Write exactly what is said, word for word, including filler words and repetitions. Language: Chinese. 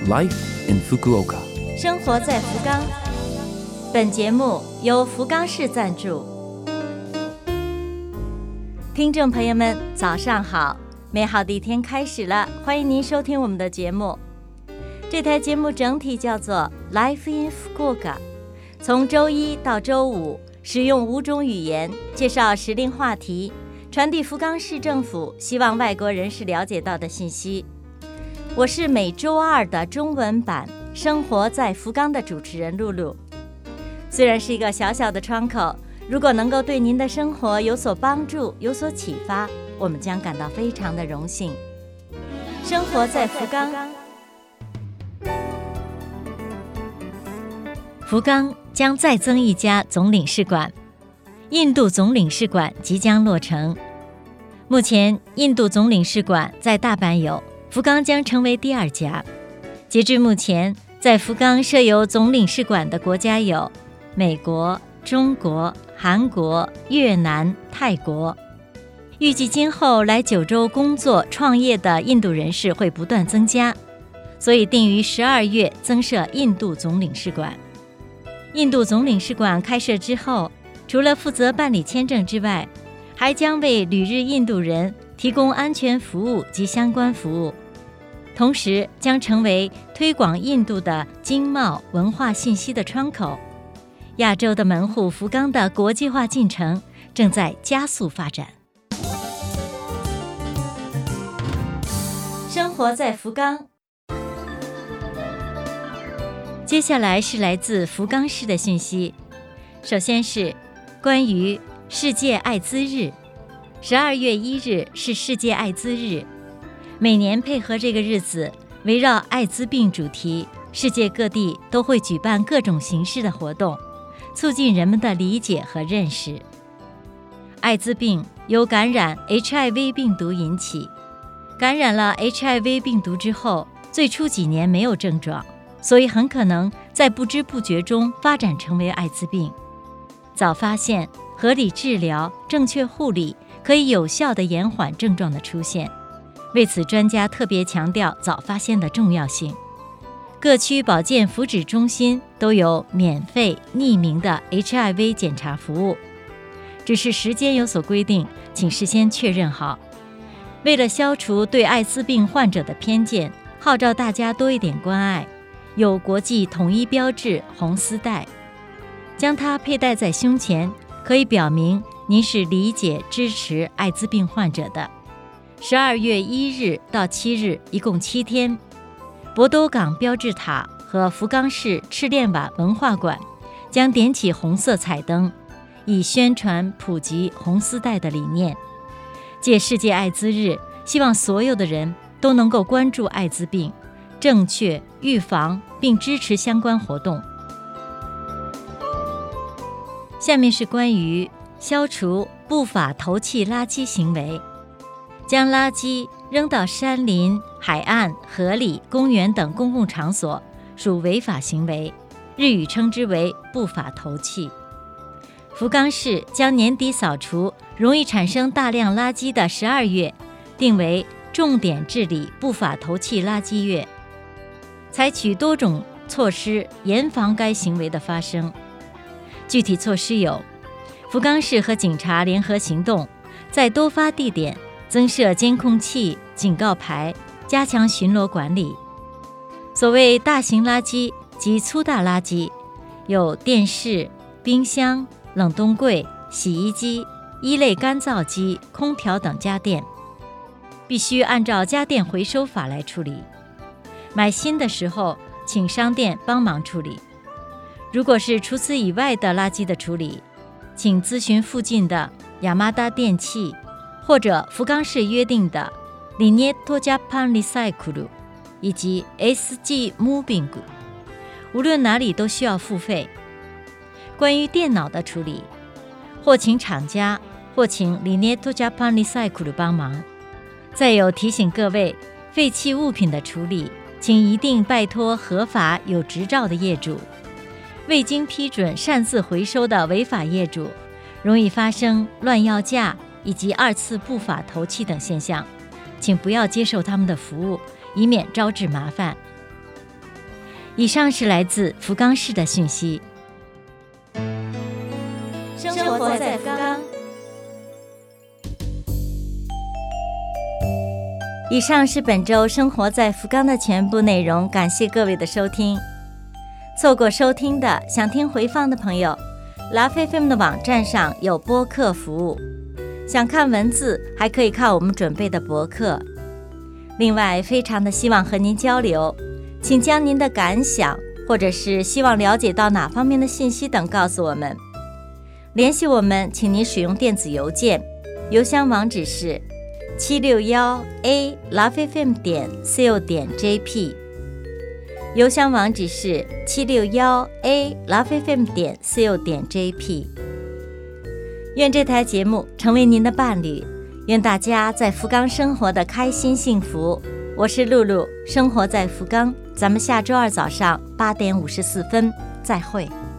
Life in Fukuoka， 生活在福冈。本节目由福冈市赞助。听众朋友们，早上好！美好的一天开始了，欢迎您收听我们的节目。这台节目整体叫做 Life in Fukuoka， 从周一到周五，使用五种语言介绍时令话题，传递福冈市政府希望外国人士了解到的信息。我是每周二的中文版《生活在福冈》的主持人露露。虽然是一个小小的窗口，如果能够对您的生活有所帮助、有所启发，我们将感到非常的荣幸。生活在福冈，福冈将再增一家总领事馆，印度总领事馆即将落成。目前，印度总领事馆在大阪有，福冈将成为第二家。截至目前，在福冈设有总领事馆的国家有美国、中国、韩国、越南、泰国。预计今后来九州工作创业的印度人士会不断增加，所以定于十二月增设印度总领事馆。印度总领事馆开设之后，除了负责办理签证之外，还将为旅日印度人提供安全服务及相关服务，同时将成为推广印度的经贸文化信息的窗口。亚洲的门户福冈的国际化进程正在加速发展。生活在福冈。接下来是来自福冈市的讯息。首先是关于世界艾滋日。十二月一日是世界艾滋日，每年配合这个日子，围绕艾滋病主题，世界各地都会举办各种形式的活动，促进人们的理解和认识。艾滋病由感染 H I V 病毒引起，感染了 H I V 病毒之后，最初几年没有症状，所以很可能在不知不觉中发展成为艾滋病。早发现、合理治疗、正确护理，可以有效地延缓症状的出现。为此，专家特别强调早发现的重要性。各区保健福祉中心都有免费匿名的 H I V 检查服务，只是时间有所规定，请事先确认好。为了消除对艾滋病患者的偏见，号召大家多一点关爱，有国际统一标志红丝带，将它佩戴在胸前，可以表明您是理解支持艾滋病患者的。十二月一日到七日，一共七天。博多港标志塔和福冈市赤练瓦文化馆将点起红色彩灯，以宣传普及红丝带的理念。借世界艾滋日，希望所有的人都能够关注艾滋病，正确预防并支持相关活动。下面是关于消除不法投弃垃圾行为。将垃圾扔到山林、海岸、河里、公园等公共场所属违法行为，日语称之为不法投弃。福冈市将年底扫除容易产生大量垃圾的十二月定为重点治理不法投弃垃圾月，采取多种措施严防该行为的发生。具体措施有：福冈市和警察联合行动，在多发地点增设监控器、警告牌，加强巡逻管理。所谓大型垃圾及粗大垃圾，有电视、冰箱、冷冻柜、洗衣机、衣类干燥机、空调等家电，必须按照家电回收法来处理。买新的时候，请商店帮忙处理。如果是除此以外的垃圾的处理，请咨询附近的亚麻达电器或者福冈市约定的リネットジャパンリサイクル以及 S G Moving， 无论哪里都需要付费。关于电脑的处理，或请厂家，或请リネットジャパンリサイクル帮忙。再有提醒各位，废弃物品的处理，请一定拜托合法有执照的业主。未经批准擅自回收的违法业主，容易发生乱要价以及二次不法投弃等现象，请不要接受他们的服务，以免招致麻烦。 以上是来自福冈市的讯息。 生活在福冈。 以上是本周生活在福冈的全部内容，感谢各位的收听。错过收听的，想听回放的朋友， Love F M 的网站上有播客服务，想看文字还可以看我们准备的博客。另外，非常的希望和您交流，请将您的感想或者是希望了解到哪方面的信息等告诉我们。联系我们，请您使用电子邮件，邮箱网址是七六一 a love f m 点 co 点 jp， 邮箱网址是七六一 a love f m 点 co 点 jp。 愿这台节目成为您的伴侣，愿大家在福冈生活的开心幸福。我是露露，生活在福冈，咱们下周二早上八点五十四分再会。